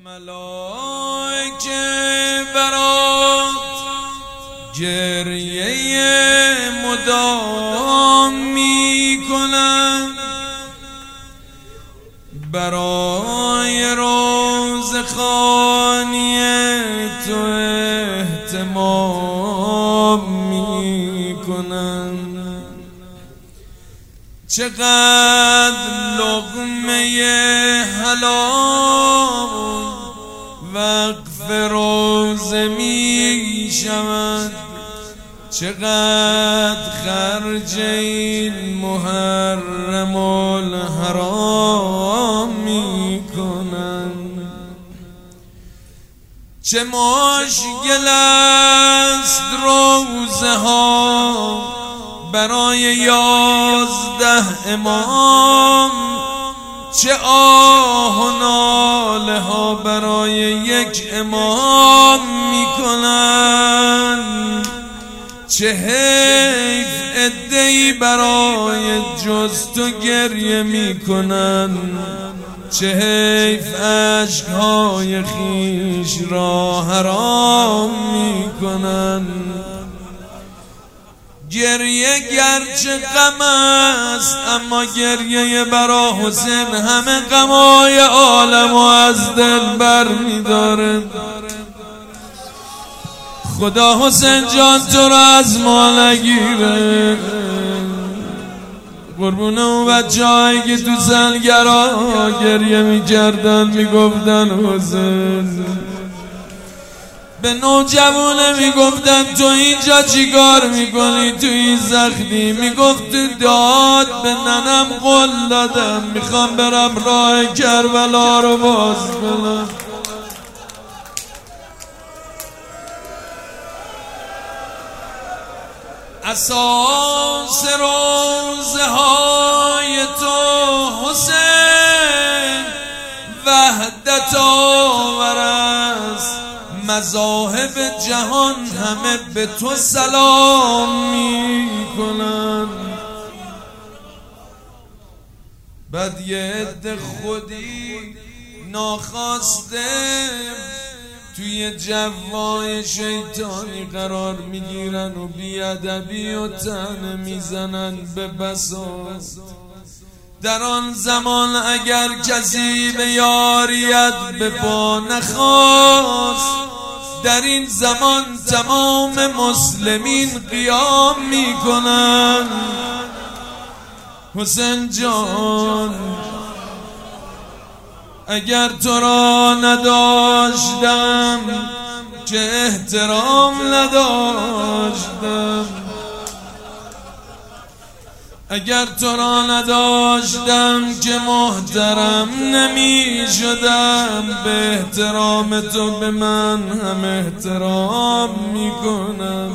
ملائکه برات گریه مدام میکنن، برای روزخوانی تو اهتمام میکنن. چقدر لقمه حلال وقف روزه می شود، چقدر خرج این محرم الحرام می کنن. چه مشکل است روزه ها برای 11 امام، چه آه و ناله ها برای 1 امام میکنن. چه حیف عده‌ای برای جز تو گریه میکنن، چه حیف اشک‌های خویش را حرام میکنن. گریه گرچه غم است اما گریه برا حسین همه غمای عالم و از دل بر می‌داره. خدا حسین جان تو را از ما نگیره، قربون اون بچه‌هایی که تو سلگرا گریه می‌کردن میگفتن حسین، به نوجوانه میگفتن تو اینجا چی کار میکنی تو این زخمی؟ میگفت داد به ننم قول دادم میخوام برم راه کربلا رو باز کنم. اساس روزه های تو حسین وحدت آور است، مذاهب جهان همه به تو سلام میکنن. بعد یه عده خودی ناخواسته توی جوای شیطانی قرار میگیرن و بیادبی و طعنه میزنن به بساط. در آن زمان اگر کسی به یاریت به پا نخواست، در این زمان تمام مسلمین قیام میکنن. حسین جان اگر تو را نداشتم که احترام نداشتم، اگر تو را نداشتم که محترم نمی شدم. به احترام تو به من هم احترام می کنم.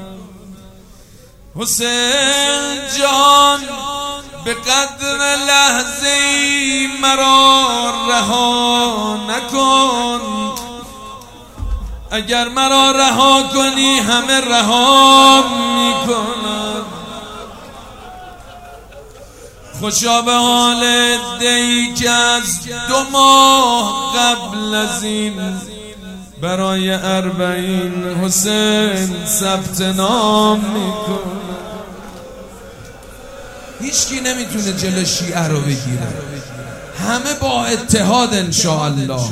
حسین جان به قدر لحظه‌ای مرا رها نکن، اگر مرا رها کنی همه رها می کنم. خوشا به حال عده‌ای که از 2 ماه قبل از این برای 40 حسین ثبت نام میکنه. هیچکی نمیتونه جلو شیعه رو بگیره، همه با اتحاد انشاءالله.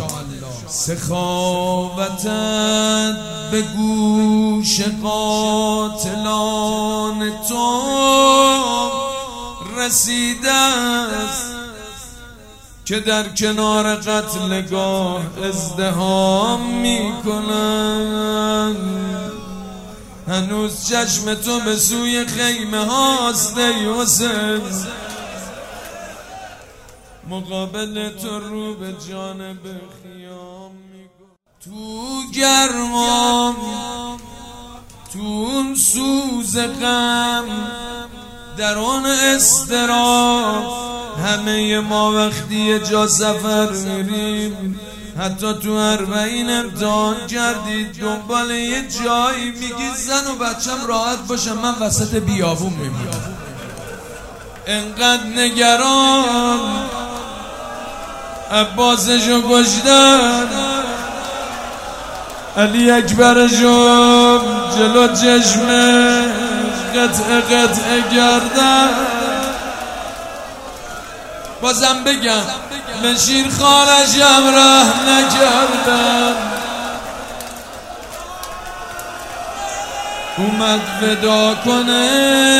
سخاوتت به گوش قاتلان تو رسیده است که در کنار قتلگاه ازدحام میکنن. هنوز چشم تو به سوی خیمه هاست ای حسین، مقابل تو رو به جانب خیام میکن. تو گرمام تو اون سوز غم در اون اضطراب، همه ما وقتی جا سفر میریم حتی تو 40 امتحان کردید دنبال یه جایی میگی زن و بچم راحت باشم، من وسط بیابون میمونم. انقدر نگران عباسشو کشتن علی اکبر جم جلو چشمه قطعه قطعه گردن. بازم بگم به شیر خانشم ره نکردن. اومد ودا کنه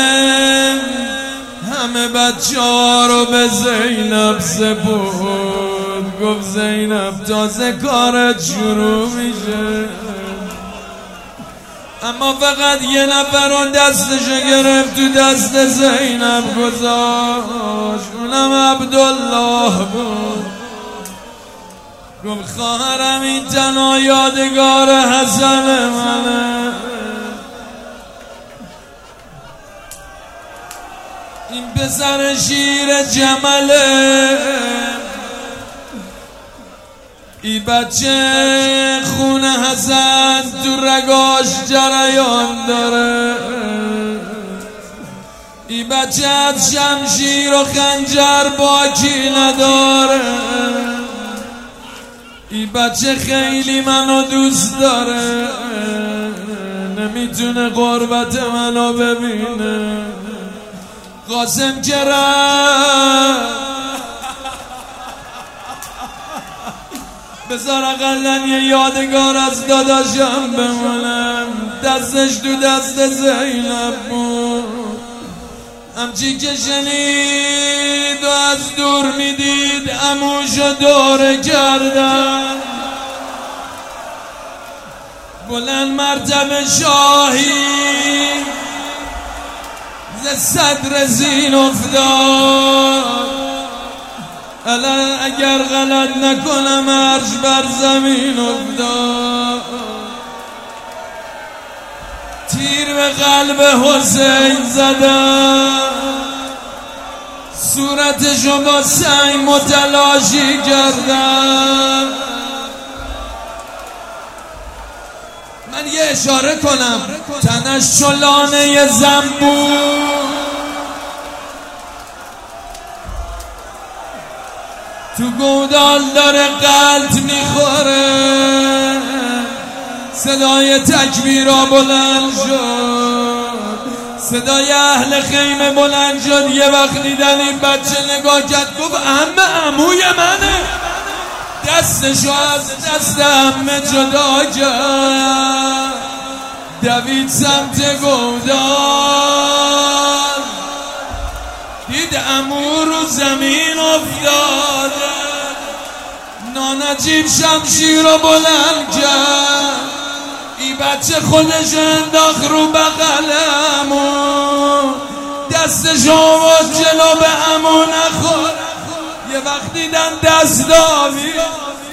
همه بچه ها رو به زینب سپرد. گفت زینب تازه کارت شروع میشه. اما فقط یه نفر اون دستشو گرفت تو دست زینب گذاشت، اونم عبدالله بود. گفت خواهرم این تنها یادگار حسن منه. این پسر شیر جمله، ای بچه خون حسن تو رگاش جریان داره. ای بچه از شمشیر و خنجر باکی نداره. ای بچه خیلی منو دوست داره، نمیتونه غربت منو ببینه. قاسم که بذار اقلن یه یادگار از داداشم بمونم. دستش تو دست زینب بود، همچی که شنید و از دور میدید عموشو دوره کردن. بلند مرتبه شاهی ز صدر زین افتاد. الان اگر غلط نکنم عرش بر زمین افتاد. تیر به قلب حسین زدم، صورتشو با سنگ متلاشی کردم. من یه اشاره کنم، تنش چلانه زنبور، تو گودال داره قلط میخوره. صدای تکبیرا بلند شد، صدای اهل خیمه بلند شد. یه وقت دیدن این بچه نگاه کرد، گفت عموی منه. دستشو از دست عمه جدا کرد، دوید سمت گودال. دید عمو رو زمین افتاده. نانجیب شمشیر رو بلند کرد، ای بچه خودش انداخت رو بغل عمو. دستشو آورد جلو به عمو نخور. یه وقت دیدن دست داوید،